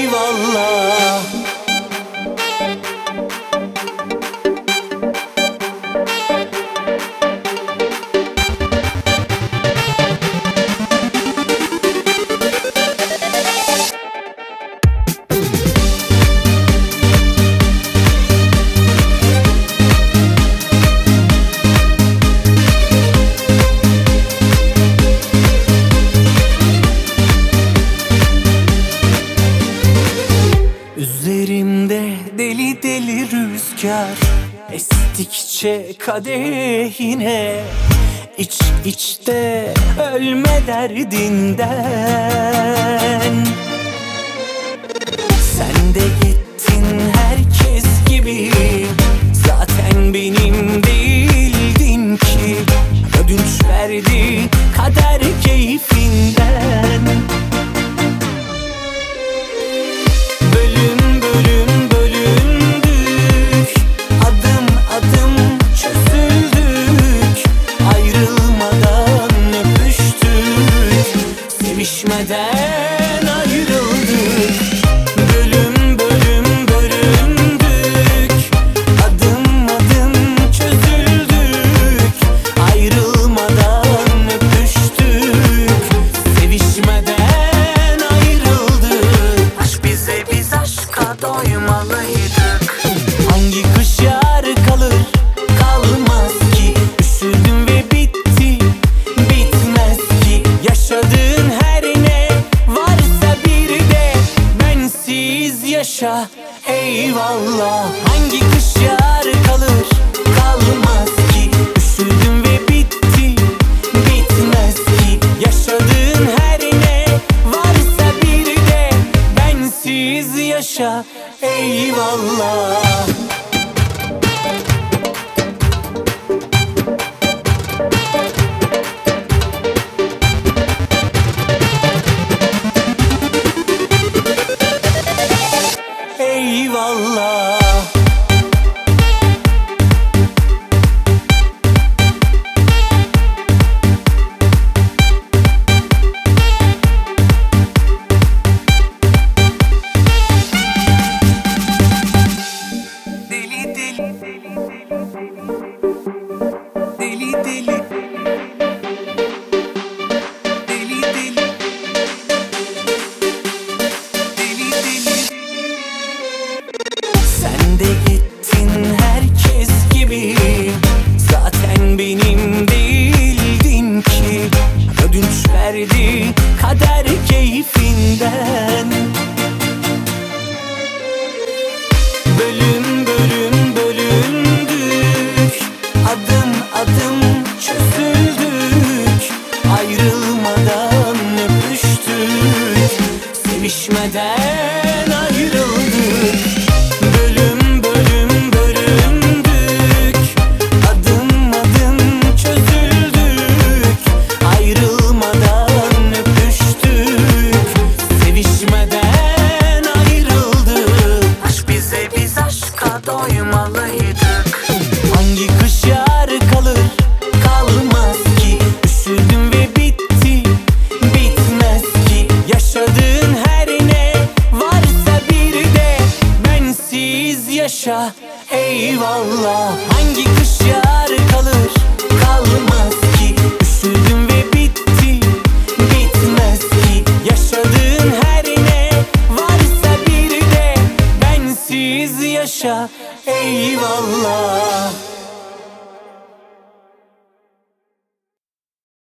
eyvallah. Üzerimde deli deli rüzgar estikçe kadehine, iç içte ölme derdinden. Sen de gittin herkes gibi, zaten benim değildin ki. Ödünç verdi kader keyfinden. Sevişmeden ayrıldık, bölüm bölüm bölündük. Adım adım çözüldük, ayrılmadan öpüştük. Sevişmeden ayrıldık. Aşk bize, biz aşka doymalıydık. Hangi kış yar kalır, kalmaz ki. Üşüdüm ve bitti, bitmez ki. Yaşadığın yaşa, eyvallah. Hangi kış yar kalır, kalmaz ki. Üşüdüm ve bitti, bitmez ki. Yaşadığın her ne varsa bir de bensiz yaşa, eyvallah. Eyvallah. Deli deli, deli deli, deli deli, deli deli. Sen de gittin herkes gibi, zaten benim değildin ki. Ödünç verdi kader keyfinden. Bölüm bölüm bölündük, adım adım çözüldük. Ayrılmadan öpüştük, sevişmeden ayrıldık. Doymalıydık. Hangi kış yar kalır, kalmaz ki. Üşüdüm ve bitti, bitmez ki. Yaşadığın her ne varsa bir de bensiz yaşa, eyvallah. Hangi kış yar kalır, kalmaz ki. Üşüdüm ve bitti, bitmez ki. Yaşadığın her ne varsa bir de bensiz yaşa, eyvallah.